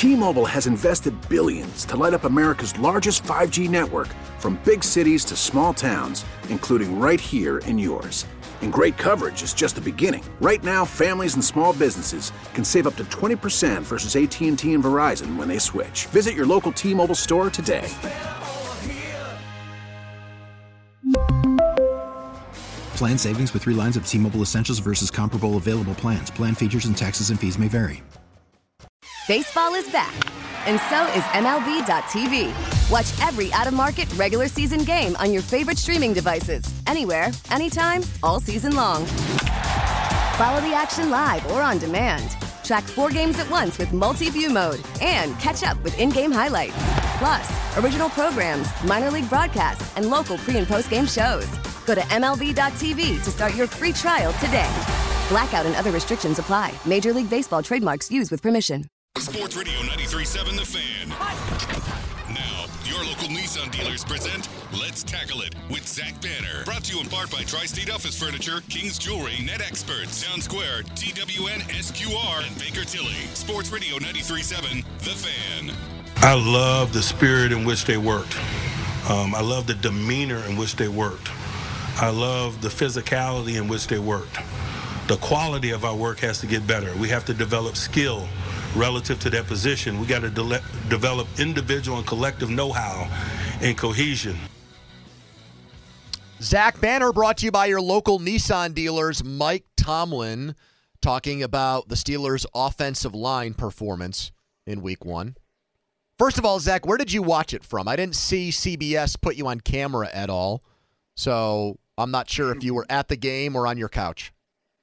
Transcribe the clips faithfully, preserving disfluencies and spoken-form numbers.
T-Mobile has invested billions to light up America's largest five G network, from big cities to small towns, including right here in yours. And great coverage is just the beginning. Right now, families and small businesses can save up to twenty percent versus A T and T and Verizon when they switch. Visit your local T-Mobile store today. Plan savings with three lines of T-Mobile Essentials versus comparable available plans. Plan features and taxes and fees may vary. Baseball is back, and so is M L B dot T V. Watch every out-of-market regular season game on your favorite streaming devices, anywhere, anytime, all season long. Follow the action live or on demand. Track four games at once with multi-view mode and catch up with in-game highlights. Plus, original programs, minor league broadcasts, and local pre- and post-game shows. Go to M L B dot T V to start your free trial today. Blackout and other restrictions apply. Major League Baseball trademarks used with permission. Sports Radio ninety-three point seven The Fan. Now, your local Nissan dealers present Let's Tackle It with Zach Banner. Brought to you in part by Tri-State Office Furniture, King's Jewelry, Net Experts, Town Square, T W N, S Q R, and Baker Tilly. Sports Radio ninety-three point seven The Fan. I love the spirit in which they worked. Um, I love the demeanor in which they worked. I love the physicality in which they worked. The quality of our work has to get better. We have to develop skill relative to that position. We got to de- develop individual and collective know-how and cohesion. Zach Banner brought to you by your local Nissan dealers. Mike Tomlin talking about the Steelers' offensive line performance in week one. First of all, Zach, where did you watch it from? I didn't see C B S put you on camera at all, so I'm not sure if you were at the game or on your couch.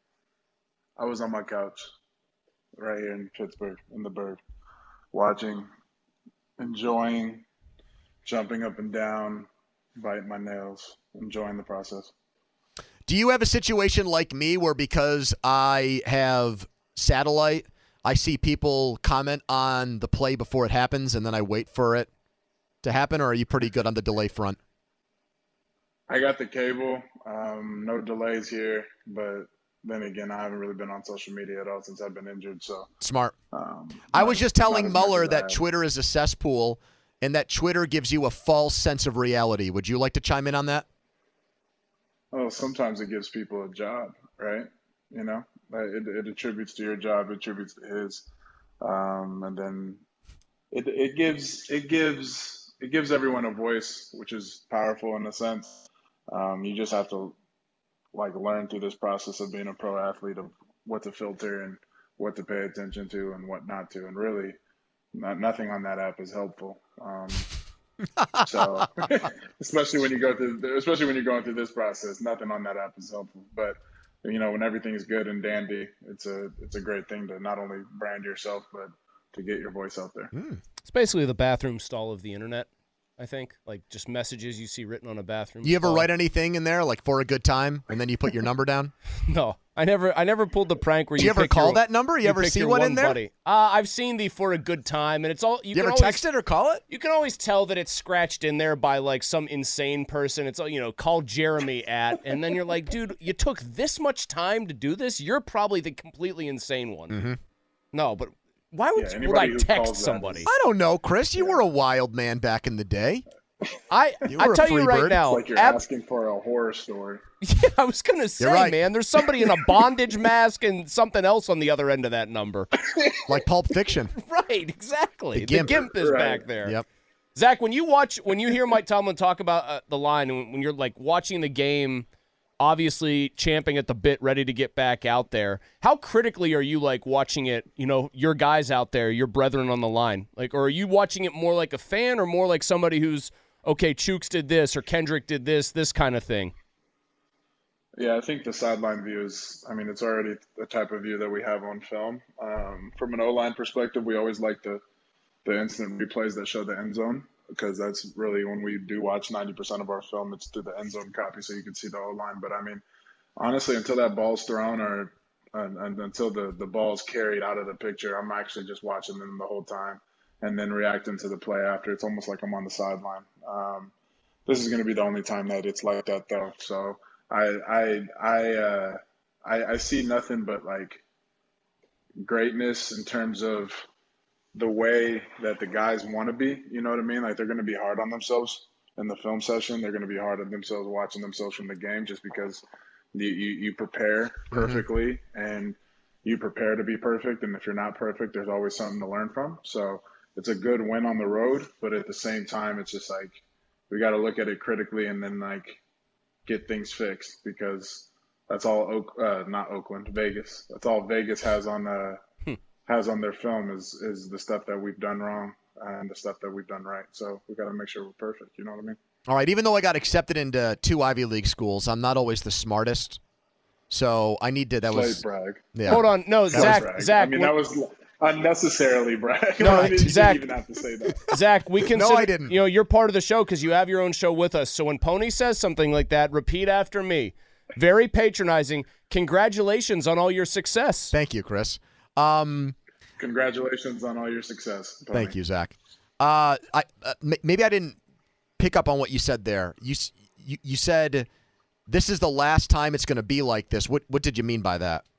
I was on my couch right here in Pittsburgh, in the Bird, watching, enjoying, jumping up and down, biting my nails, enjoying the process. Do you have a situation like me where because I have satellite, I see people comment on the play before it happens and then I wait for it to happen, or are you pretty good on the delay front? I got the cable, um, no delays here, but then again, I haven't really been on social media at all since I've been injured. So smart. Um, I not, was just telling Muller that I Twitter is a cesspool and that Twitter gives you a false sense of reality. Would you like to chime in on that? Oh, sometimes it gives people a job, right? You know, it, it attributes to your job, it attributes to his, um, and then it it gives it gives it gives everyone a voice, which is powerful in a sense. Um, you just have to like learn through this process of being a pro athlete of what to filter and what to pay attention to and what not to. And really not, nothing on that app is helpful. Um, so especially when you go through, especially when you're going through this process, nothing on that app is helpful, but you know, when everything is good and dandy, it's a, it's a great thing to not only brand yourself, but to get your voice out there. Mm. It's basically the bathroom stall of the internet. I think, like just messages you see written on a bathroom. You ever stall. write anything in there, like for a good time, and then you put your number down? No, I never. I never pulled the prank where Did you, you ever pick call your, that number? You, you ever see one, one in there? Buddy. Uh, I've seen the for a good time, and it's all. You, You can ever always, text it or call it? You can always tell that it's scratched in there by like some insane person. It's you know, call Jeremy at, and then you're like, dude, you took this much time to do this. You're probably the completely insane one. Mm-hmm. No, but why would, Yeah, would I who text calls that somebody? is- I don't know, Chris. You were a wild man back in the day. I You I were a tell you free right bird. now, Like you're ab- asking for a horror story. Yeah, I was gonna say, right. man, there's somebody in a bondage mask and something else on the other end of that number. Like Pulp Fiction. Right, exactly. The The Gimp. Gimp, is Right. back there. Yep. Zach, when you watch, when you hear Mike Tomlin talk about uh, the line, and when you're like watching the game, obviously champing at the bit, ready to get back out there, how critically are you like watching it? You know, your guys out there, your brethren on the line, like, or are you watching it more like a fan, or more like somebody who's okay, Chooks did this or Kendrick did this, this kind of thing? Yeah, I think the sideline view is, I mean, it's already the type of view that we have on film. Um, from an O-line perspective, we always like the, the instant replays that show the end zone, because that's really when we do watch ninety percent of our film, it's through the end zone copy so you can see the O-line. But, I mean, honestly, until that ball's thrown or and, and until the, the ball's carried out of the picture, I'm actually just watching them the whole time and then reacting to the play after. It's almost like I'm on the sideline. Um, this is going to be the only time that it's like that, though. So I I I, uh, I I see nothing but like greatness in terms of the way that the guys want to be. You know what I mean? Like they're going to be hard on themselves in the film session. They're going to be hard on themselves watching themselves from the game, just because you you, you prepare perfectly mm-hmm. and you prepare to be perfect. And if you're not perfect, there's always something to learn from. So it's a good win on the road, but at the same time, it's just like we got to look at it critically and then like get things fixed, because that's all Oak, uh, not Oakland, Vegas. That's all Vegas has on uh, hmm. has on their film is is the stuff that we've done wrong and the stuff that we've done right. So we got to make sure we're perfect. You know what I mean? All right. Even though I got accepted into two Ivy League schools, I'm not always the smartest. So I need to. That Slight was brag. Yeah. Hold on, no, That Zach. was Zach. I mean, when- that was unnecessarily brag. No, I didn't Zach- even have to say that. Zach, we consider, I didn't. You know, you're part of the show because you have your own show with us. So when Pony says something like that, repeat after me. Very patronizing. Congratulations on all your success. Thank you, Chris. Um, Congratulations on all your success, Tony. Thank you, Zach. Uh, I uh, m- maybe I didn't pick up on what you said there. You s- you, you said this is the last time it's going to be like this. What what did you mean by that?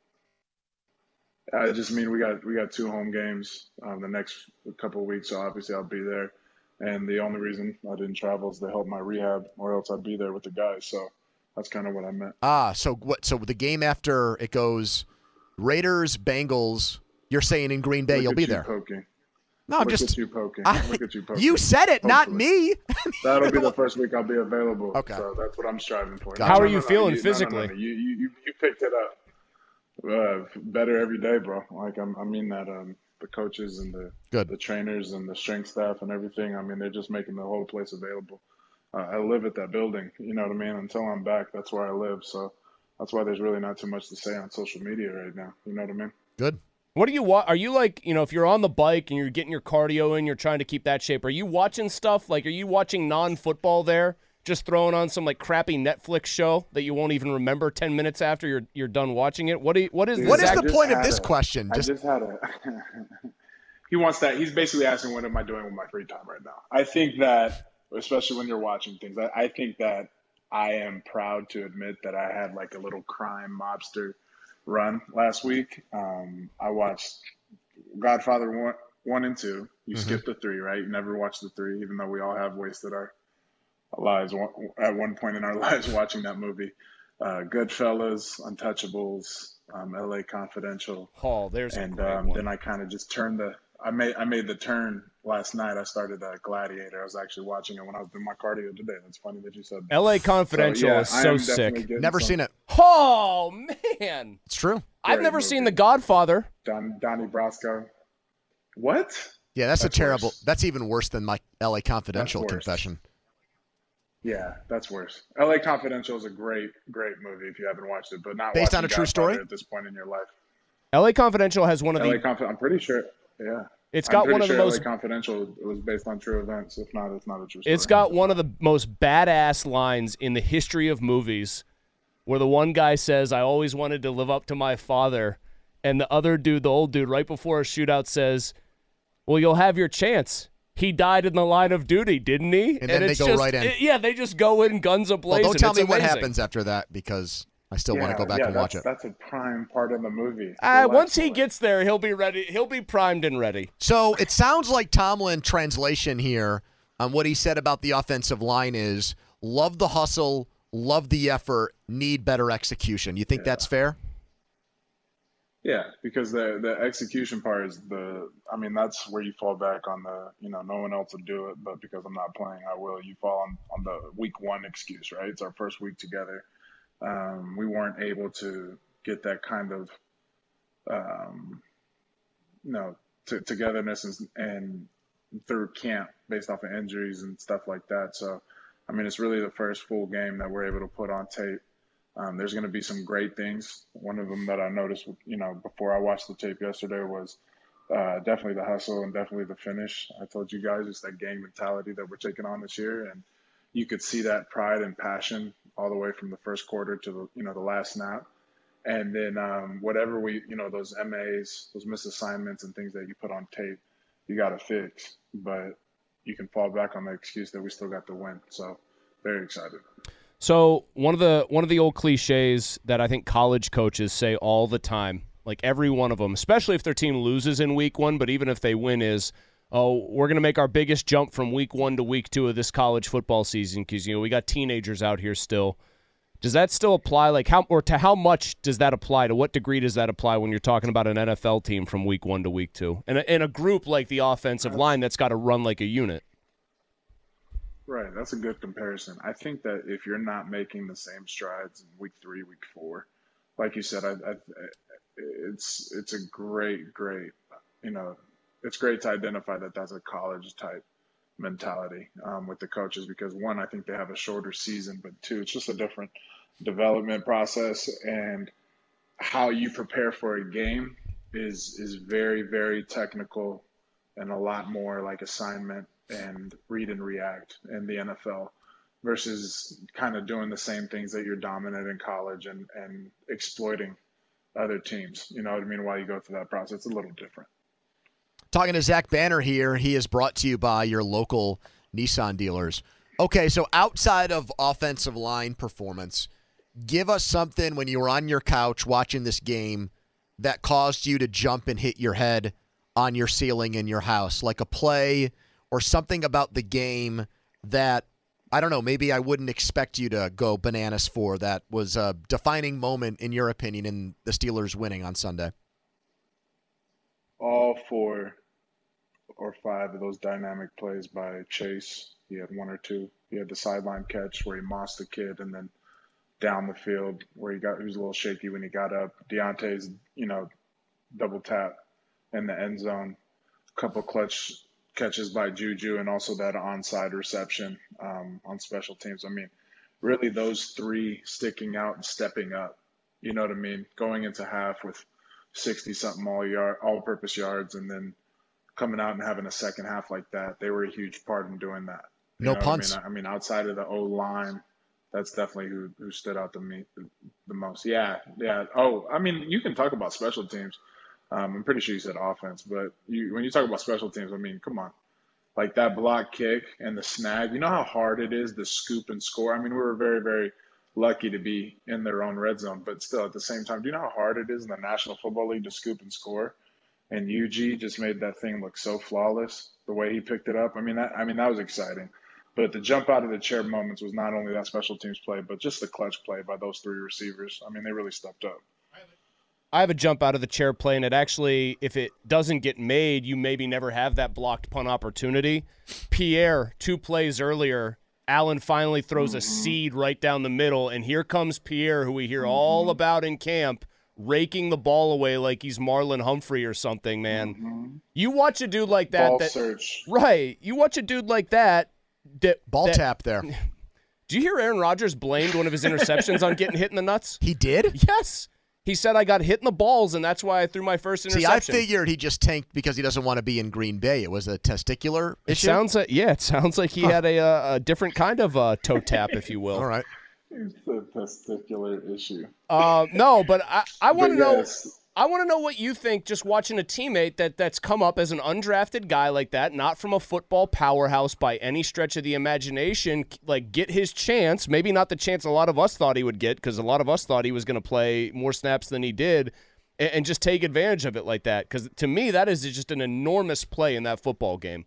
I just mean we got we got two home games um, the next couple of weeks, so obviously I'll be there. And the only reason I didn't travel is to help my rehab, or else I'd be there with the guys. So that's kind of what I meant. Ah, so what? So the game after it goes Raiders, Bengals. You're saying in Green Bay Look you'll at be you there. Poking. No, I'm Look just. at you poking. I, Look at you poking. You said it, not Hopefully. me. That'll be the first week I'll be available. Okay. So that's what I'm striving for. Gotcha. How No, are no, you no, no, feeling you, physically? No, no, no. You, you, you, you picked it up. Uh, better every day, bro. Like I'm, I mean that um, the coaches and the Good. the trainers and the strength staff and everything. I mean, they're just making the whole place available. Uh, I live at that building. You know what I mean? Until I'm back, that's where I live. So that's why there's really not too much to say on social media right now. You know what I mean? Good. What do you wa- Are you like, you know, if you're on the bike and you're getting your cardio in, you're trying to keep that shape, are you watching stuff? Like, are you watching non-football there? Just throwing on some, like, crappy Netflix show that you won't even remember ten minutes after you're you're done watching it? What do you, What is Dude, the What is Zach- the just point of had this a- question? I Just just had a. He wants that. He's basically asking, "What am I doing with my free time right now?" I think that, especially when you're watching things, I, I think that I am proud to admit that I had like a little crime mobster run last week. Um, I watched Godfather one, one and two. You Mhm. skipped the three, right? You never watched the three, even though we all have wasted our lives one- at one point in our lives watching that movie. Uh, Goodfellas, Untouchables, um, L A Confidential. Oh, there's a And great um, one. then I kind of just turned the. I made I made the turn last night. I started uh, Gladiator. I was actually watching it when I was doing my cardio today. That's funny that you said that. L A Confidential yeah, is I so am sick. definitely getting never some- seen it. Oh, man. It's true. I've Great never movie. seen The Godfather. Don, Donnie Brasco. What? Yeah, that's, That's a terrible. worse. That's even worse than my L A Confidential That's worse. confession. Yeah, that's worse. L A Confidential is a great, great movie if you haven't watched it, but not Based on watching a true Godfather story? at this point in your life. L A Confidential has one of L A the Conf- I'm pretty sure. Yeah. It's I'm got pretty one of the sure most L A Confidential was based on true events. If not, it's not a true story. It's got one of the most badass lines in the history of movies where the one guy says, "I always wanted to live up to my father." And the other dude, the old dude, right before a shootout says, "Well, you'll have your chance. He died in the line of duty, didn't he?" And then they it's go just- right in. it- yeah, they just go in guns Well, a-blazing. don't tell It's me what amazing. happens after that because I still want to Yeah, go back yeah, and watch that's, it. That's a prime part of the movie. Uh, The once he last one. gets there, he'll be ready. He'll be primed and ready. So it sounds like Tomlin translation here on what he said about the offensive line is love the hustle, love the effort, need better execution. You think that's fair? Yeah, because the the execution part is the. I mean, that's where you fall back on the. You know, no one else will do it, but because I'm not playing, I will. You fall on on the week one excuse, right? It's our first week together. Um, we weren't able to get that kind of, um, you know, t- togetherness and, and through camp based off of injuries and stuff like that. So, I mean, it's really the first full game that we're able to put on tape. Um, there's going to be some great things. One of them that I noticed, you know, before I watched the tape yesterday was uh, definitely the hustle and definitely the finish. I told you guys it's that gang mentality that we're taking on this year, and you could see that pride and passion all the way from the first quarter to the, you know, the last snap. And then um, whatever we, you know, those M As, those misassignments and things that you put on tape, you got to fix. But you can fall back on the excuse that we still got the win. So very excited. So one of the one of the old cliches that I think college coaches say all the time Like every one of them, especially if their team loses in week one, but even if they win is, oh, we're going to make our biggest jump from week one to week two of this college football season because, you know, we got teenagers out here still. Does that still apply? Like how or to how much does that apply? To what degree does that apply when you're talking about an N F L team from week one to week two? And a, and a group like the offensive line that's got to run like a unit. Right, that's a good comparison. I think that if you're not making the same strides in week three, week four, like you said, I, I, it's it's a great, great, you know, it's great to identify that that's a college type mentality um, with the coaches because one, I think they have a shorter season, but two, it's just a different development process and how you prepare for a game is is very, very technical and a lot more like assignment and read and react in the N F L versus kind of doing the same things that you're dominant in college and, and exploiting other teams. You know what I mean? While you go through that process, it's a little different. Talking to Zach Banner here. He is brought to you by your local Nissan dealers. Okay, so outside of offensive line performance, give us something when you were on your couch watching this game that caused you to jump and hit your head on your ceiling in your house, like a play or something about the game that, I don't know, maybe I wouldn't expect you to go bananas for that was a defining moment, in your opinion, in the Steelers winning on Sunday. All four or five of those dynamic plays by Chase. He had one or two. He had the sideline catch where he mossed the kid and then down the field where he got he was a little shaky when he got up. Deontay's, you know, double tap in the end zone. A couple clutch catches by Juju and also that onside reception um, on special teams. I mean, really those three sticking out and stepping up. You know what I mean? Going into half with sixty-something all yard, all-purpose yards, and then coming out and having a second half like that, they were a huge part in doing that. You no know punts. I mean? I mean, outside of the O-line, that's definitely who, who stood out to me the, the most. Yeah, yeah. Oh, I mean, you can talk about special teams. Um, I'm pretty sure you said offense, but you, when you talk about special teams, I mean, come on. Like that block kick and the snag, you know how hard it is to scoop and score? I mean, we were very, very lucky to be in their own red zone, but still at the same time, do you know how hard it is in the National Football League to scoop and score? And U G just made that thing look so flawless, the way he picked it up. I mean, that, I mean, that was exciting. But the jump out of the chair moments was not only that special teams play, but just the clutch play by those three receivers. I mean, they really stepped up. I have a jump out of the chair play, and it actually, if it doesn't get made, you maybe never have that blocked punt opportunity. Pierre, two plays earlier, Allen finally throws mm-hmm. a seed right down the middle, and here comes Pierre, who we hear mm-hmm. all about in camp, raking the ball away like he's Marlon Humphrey or something, man. Mm-hmm. You watch a dude like that. Ball that, search. Right. You watch a dude like that. that ball that, tap there. Do you hear Aaron Rodgers blamed one of his interceptions on getting hit in the nuts? He did? Yes. He said, I got hit in the balls, and that's why I threw my first interception. See, I figured he just tanked because he doesn't want to be in Green Bay. It was a testicular it issue? Sounds like, yeah, it sounds like he huh. had a, a different kind of uh, toe tap, if you will. All right. It's a testicular issue. Uh, no, but I, I want to know yes. I want to know what you think just watching a teammate that, that's come up as an undrafted guy like that, not from a football powerhouse by any stretch of the imagination, like get his chance, maybe not the chance a lot of us thought he would get because a lot of us thought he was going to play more snaps than he did, and, and just take advantage of it like that. Because to me, that is just an enormous play in that football game.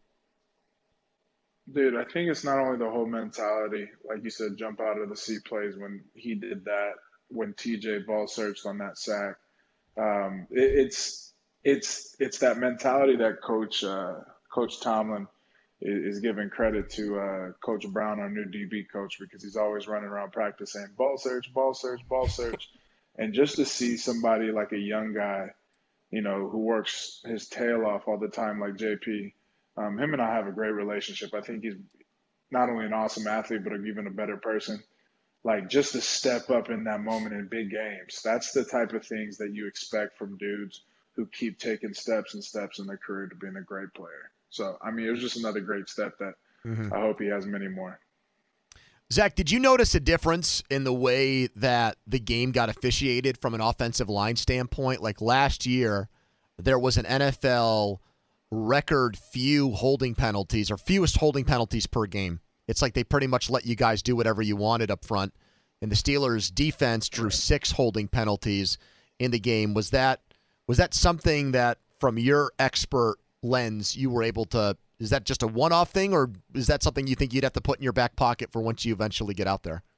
Dude, I think it's not only the whole mentality, like you said, jump out of the seat plays when he did that, when T J ball searched on that sack. Um, it, it's it's it's that mentality that Coach uh, Coach Tomlin is, is giving credit to uh, Coach Brown, our new D B coach, because he's always running around practice saying ball search, ball search, ball search, and just to see somebody like a young guy, you know, who works his tail off all the time, like J P. Um, him and I have a great relationship. I think he's not only an awesome athlete, but even a better person. Like, just to step up in that moment in big games, that's the type of things that you expect from dudes who keep taking steps and steps in their career to being a great player. So, I mean, it was just another great step that mm-hmm. I hope he has many more. Zach, did you notice a difference in the way that the game got officiated from an offensive line standpoint? Like last year, there was an N F L record few holding penalties or fewest holding penalties per game. It's like they pretty much let you guys do whatever you wanted up front. And the Steelers' defense drew six holding penalties in the game. Was that Was that something that, from your expert lens, you were able to – is that just a one-off thing, or is that something you think you'd have to put in your back pocket for once you eventually get out there?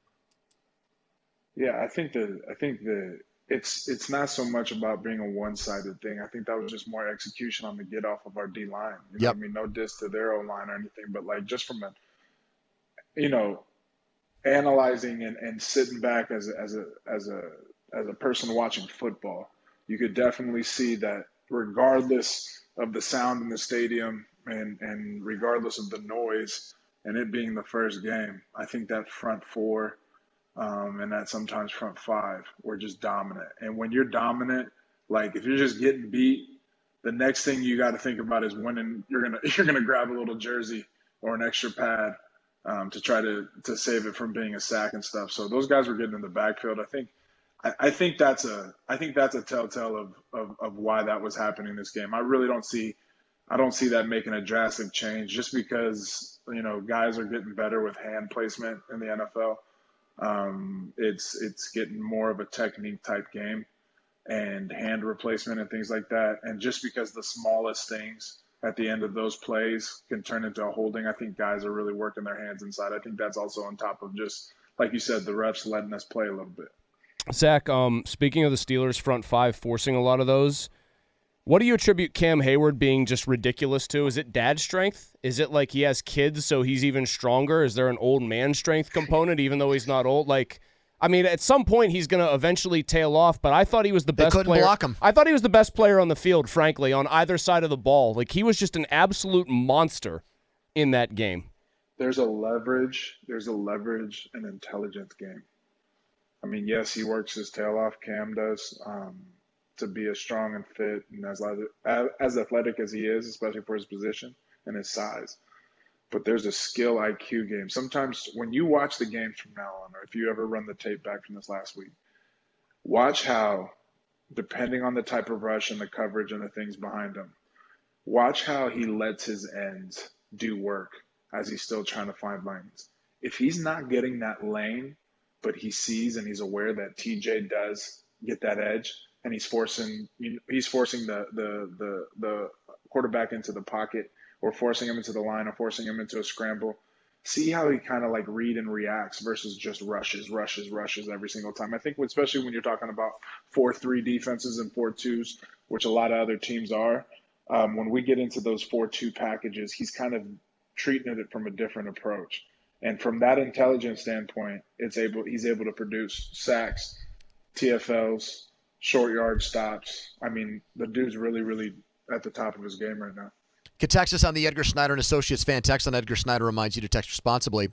Yeah, I think the I think the it's it's not so much about being a one-sided thing. I think that was just more execution on the get off of our D line. You know Yep. what I mean, no diss to their O line or anything, but like just from a you know, analyzing and, and sitting back as a, as a as a as a person watching football, you could definitely see that regardless of the sound in the stadium and and regardless of the noise and it being the first game, I think that front four um, and that sometimes front five were just dominant. And when you're dominant, like if you're just getting beat, the next thing you got to think about is winning. You're gonna you're gonna grab a little jersey or an extra pad um, to try to to save it from being a sack and stuff. So those guys were getting in the backfield. I think I, I think that's a I think that's a telltale of, of of why that was happening this game. I really don't see I don't see that making a drastic change just because you know guys are getting better with hand placement in the N F L. Um, it's it's getting more of a technique type game and hand replacement and things like that. And just because the smallest things at the end of those plays can turn into a holding, I think guys are really working their hands inside. I think that's also on top of just, like you said, the refs letting us play a little bit. Zach, um, speaking of the Steelers front five forcing a lot of those, what do you attribute Cam Hayward being just ridiculous to? Is it dad strength? Is it like he has kids so he's even stronger? Is there an old man strength component even though he's not old? Like, I mean, at some point he's going to eventually tail off, but I thought he was the They best couldn't player. block him. I thought he was the best player on the field, frankly, on either side of the ball. Like, he was just an absolute monster in that game. There's a leverage, there's a leverage and intelligence game. I mean, yes, he works his tail off, Cam does, um, to be as strong and fit and as, as athletic as he is, especially for his position and his size. But there's a skill I Q game. Sometimes when you watch the games from now on, or if you ever run the tape back from this last week, watch how, depending on the type of rush and the coverage and the things behind him, watch how he lets his ends do work as he's still trying to find lanes. If he's not getting that lane, but he sees and he's aware that T J does get that edge, and he's forcing he's forcing the the the, the quarterback into the pocket, or forcing him into the line, or forcing him into a scramble. See how he kind of like read and reacts versus just rushes, rushes, rushes every single time. I think especially when you're talking about four three defenses and four twos, which a lot of other teams are, um, when we get into those four two packages, he's kind of treating it from a different approach. And from that intelligence standpoint, it's able he's able to produce sacks, T F Ls, short yard stops. I mean, the dude's really, really at the top of his game right now. Can text us on the Edgar Snyder and Associates fan text on Edgar Snyder reminds you to text responsibly.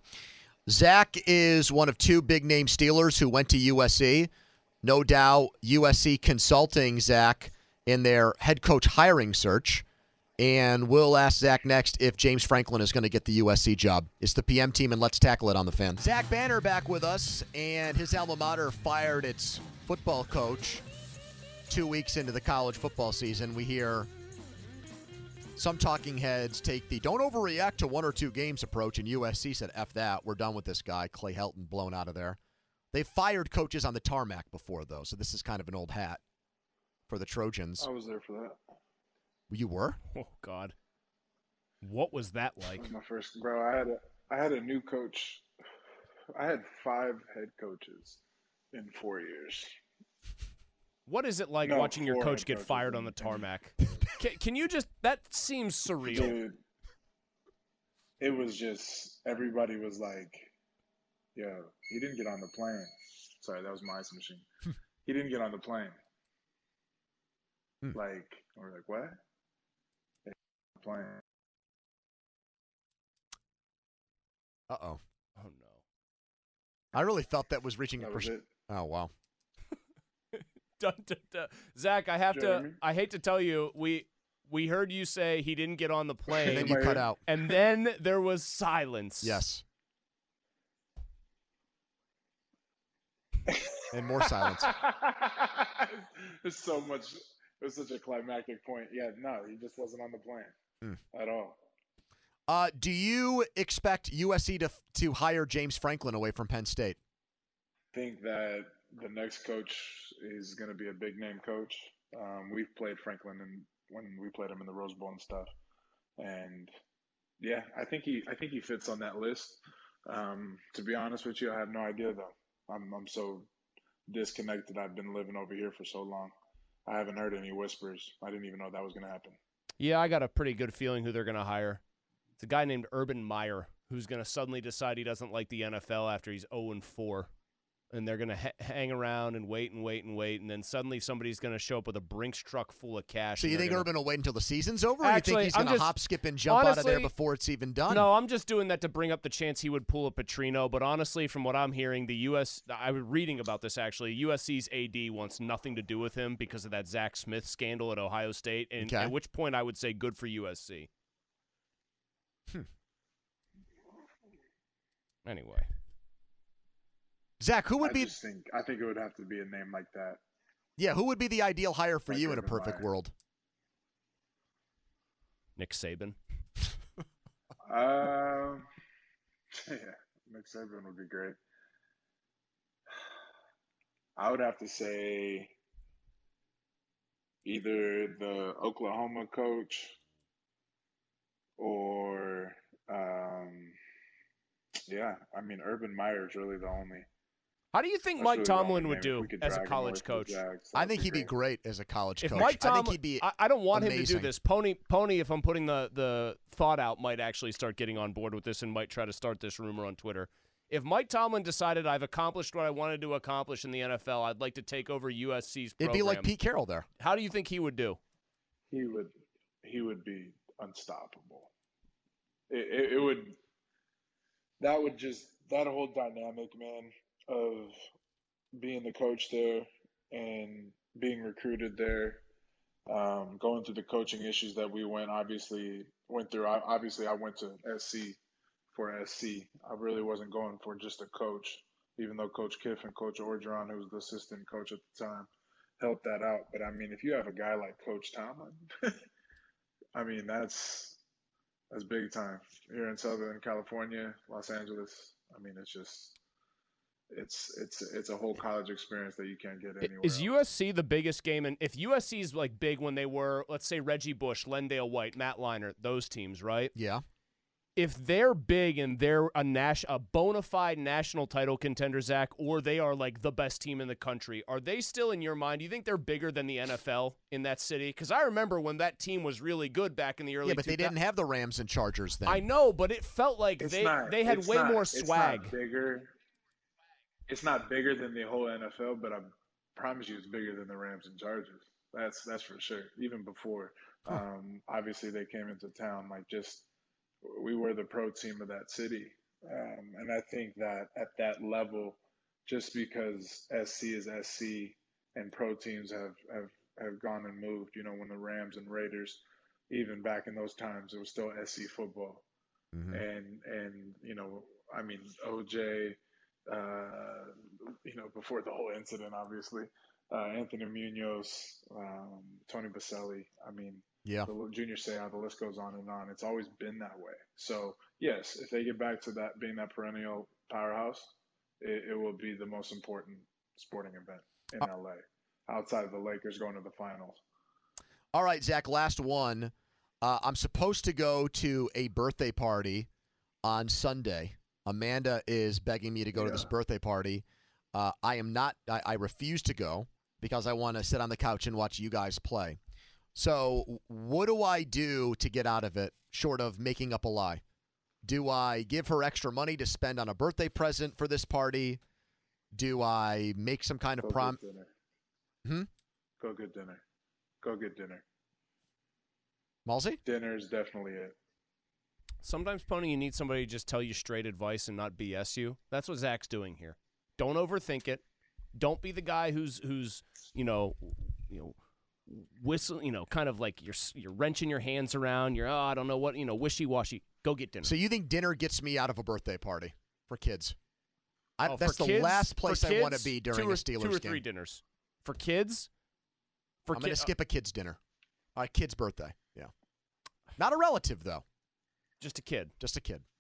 Zach is one of two big-name Steelers who went to U S C. No doubt U S C consulting Zach in their head coach hiring search. And we'll ask Zach next if James Franklin is going to get the U S C job. It's the P M team, and let's tackle it on the Fan. Zach Banner back with us, and his alma mater fired its football coach two weeks into the college football season. We hear some talking heads take the don't overreact to one or two games approach, and U S C said, F that. We're done with this guy. Clay Helton blown out of there. They fired coaches on the tarmac before, though, so this is kind of an old hat for the Trojans. I was there for that. You were? Oh, God. What was that like? That was my first, bro. I had a, I had a new coach. I had five head coaches in four years. What is it like No, watching your four coach head get coaches fired in- on the tarmac? can, can you just – that seems surreal. Dude, it was just, everybody was like, yo, he didn't get on the plane. Sorry, that was my ice machine. He didn't get on the plane. Hmm. Like, we're like, what? Plane. Uh-oh. Oh, no. I really felt that was reaching That a was pers- it. Oh, wow. Dun, dun, dun. Zach, I have Did you to hear me? – I hate to tell you, we we heard you say he didn't get on the plane. And then you my cut ear. out. And then there was silence. Yes. And more silence. There's so much. It was such a climactic point. Yeah, no, he just wasn't on the plane Hmm. at all. Uh, do you expect U S C to to hire James Franklin away from Penn State? I think that the next coach is going to be a big name coach. Um, we've played Franklin and when we played him in the Rose Bowl and stuff. And yeah, I think he I think he fits on that list. Um, to be honest with you, I have no idea though. I'm I'm so disconnected. I've been living over here for so long. I haven't heard any whispers. I didn't even know that was going to happen. Yeah, I got a pretty good feeling who they're going to hire. It's a guy named Urban Meyer who's going to suddenly decide he doesn't like the N F L after he's oh and four. And they're going to ha- hang around and wait and wait and wait, and then suddenly somebody's going to show up with a Brinks truck full of cash. So you think gonna... Urban will wait until the season's over, or Actually, you think he's going to hop, skip, and jump honestly, out of there before it's even done? No, I'm just doing that to bring up the chance he would pull a Petrino. But honestly, from what I'm hearing, the U S I was reading about this actually. U S C's A D wants nothing to do with him because of that Zach Smith scandal at Ohio State, and okay. At which point I would say good for U S C. Hmm. Anyway. Zach, who would I be? Just think, I think it would have to be a name like that. Yeah, who would be the ideal hire for like you in a Urban perfect Meyer. world? Nick Saban. Um, yeah, Nick Saban would be great. I would have to say either the Oklahoma coach or, um, yeah, I mean, Urban Meyer is really the only. How do you think That's Mike really Tomlin the would only name. do If we could as a drag him college with the coach? Jags, I that'd think be he'd be great. great as a college If coach. Mike I Tomlin, think he'd be. I, I don't want him to amazing. do this. Pony, Pony. If I'm putting the the thought out, might actually start getting on board with this and might try to start this rumor on Twitter. If Mike Tomlin decided I've accomplished what I wanted to accomplish in the N F L, I'd like to take over U S C's program. It'd be like Pete Carroll there. How do you think he would do? He would, he would be unstoppable. It, it, it would. That would just that whole dynamic, man, of being the coach there and being recruited there, um, going through the coaching issues that we went obviously went through. I, obviously, I went to S C for S C. I really wasn't going for just a coach, even though Coach Kiffin, Coach Orgeron, who was the assistant coach at the time, helped that out. But I mean, if you have a guy like Coach Tomlin, I mean, that's that's big time here in Southern California, Los Angeles. I mean, it's just. It's it's it's a whole college experience that you can't get anywhere Is else. U S C the biggest game? And if U S C is like big when they were, let's say Reggie Bush, Lendale White, Matt Leinart, those teams, right? Yeah. If they're big and they're a nas- a bona fide national title contender, Zach, or they are like the best team in the country, are they still in your mind? Do you think they're bigger than the N F L in that city? Because I remember when that team was really good back in the early. Yeah, but they didn't have the Rams and Chargers then. I know, but it felt like It's they not, they had it's way not, more it's swag. not bigger. It's not bigger than the whole N F L, but I promise you, it's bigger than the Rams and Chargers. That's that's for sure. Even before, huh. um, obviously, they came into town. Like just, we were the pro team of that city, um, and I think that at that level, just because S C is S C and pro teams have have have gone and moved. You know, when the Rams and Raiders, even back in those times, it was still S C football, mm-hmm. and and you know, I mean, O J. Uh, you know, before the whole incident, obviously, uh, Anthony Munoz, um, Tony Baselli. I mean, yeah, the Junior Seau, the list goes on and on. It's always been that way. So, yes, if they get back to that being that perennial powerhouse, it, it will be the most important sporting event in uh, L A, outside of the Lakers going to the finals. All right, Zach, last one. Uh, I'm supposed to go to a birthday party on Sunday. Amanda is begging me to go yeah. to this birthday party. Uh, I am not. I, I refuse to go because I want to sit on the couch and watch you guys play. So what do I do to get out of it short of making up a lie? Do I give her extra money to spend on a birthday present for this party? Do I make some kind of go prom? Get dinner. Hmm? Go get dinner. Go get dinner. Malsey? Dinner is definitely it. Sometimes, Pony, you need somebody to just tell you straight advice and not B S you. That's what Zach's doing here. Don't overthink it. Don't be the guy who's who's you know, you know, whistle, you know, kind of like you're you're wrenching your hands around. You're oh, I don't know what, you know, wishy washy. Go get dinner. So you think dinner gets me out of a birthday party for kids? I, oh, that's for the kids, last place kids, I want to be during two or, a Steelers game. Two or three game. dinners for kids. For I'm ki- going to skip a kid's dinner. All right, kid's birthday. Yeah, not a relative though. Just a kid. Just a kid.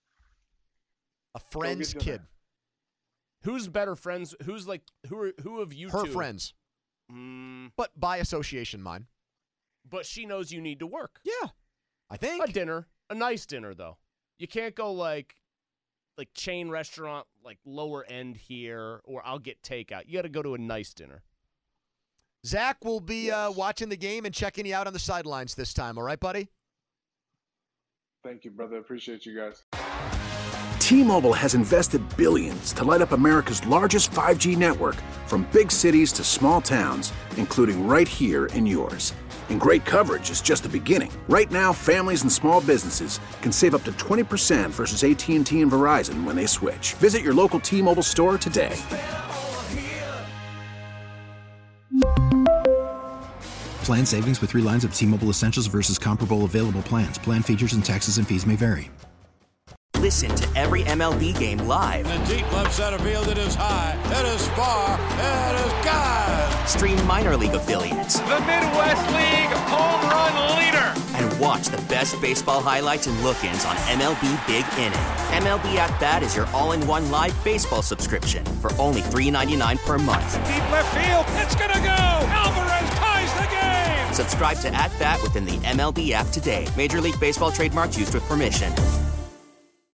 A friend's kid. Who's better friends? Who's like who are who of you Her two? friends. Mm, But by association, mine. but she knows you need to work. Yeah, I think. A dinner, a nice dinner though. You can't go like like chain restaurant, like lower end here, or I'll get takeout. You got to go to a nice dinner. Zach will be uh, watching the game and checking you out on the sidelines this time. All right, buddy? Thank you, brother. Appreciate you guys. T-Mobile has invested billions to light up America's largest five G network, from big cities to small towns, including right here in yours. And great coverage is just the beginning. Right now, families and small businesses can save up to twenty percent versus A T and T and Verizon when they switch. Visit your local T-Mobile store today. Plan savings with three lines of T-Mobile Essentials versus comparable available plans. Plan features and taxes and fees may vary. Listen to every M L B game live. In the deep left center field, it is high, it is far, it is gone. Stream minor league affiliates. The Midwest League home run leader. And watch the best baseball highlights and look-ins on M L B Big Inning. M L B At Bat is your all-in-one live baseball subscription for only three dollars and ninety-nine cents per month. Deep left field, it's gonna go. Alvarez ties the game. Subscribe to At Bat within the M L B app today. Major League Baseball trademarks used with permission.